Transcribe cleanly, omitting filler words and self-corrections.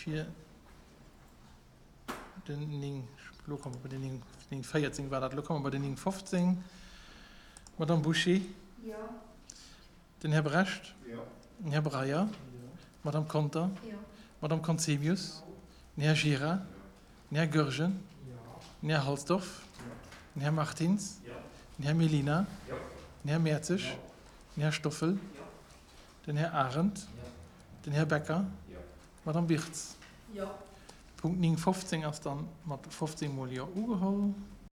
für den kommen wir bei den 14 war das, kommen wir bei den 15. Madame Boucher, Ja. den Herr Brecht, Ja. den Herr Breyer, Madame Konter, Ja. Madame Concebius, den Herr Gira, den Herr Görgen, den Herr Halsdorf, den Herr Martins, den Herr Melina, den Herr Merzig, den Herr Stoffel, den Herr Arendt, den Herr Becker, Madame Birz. Ja. Punkt 15 ist dann mit 15 Mal ja angeholt.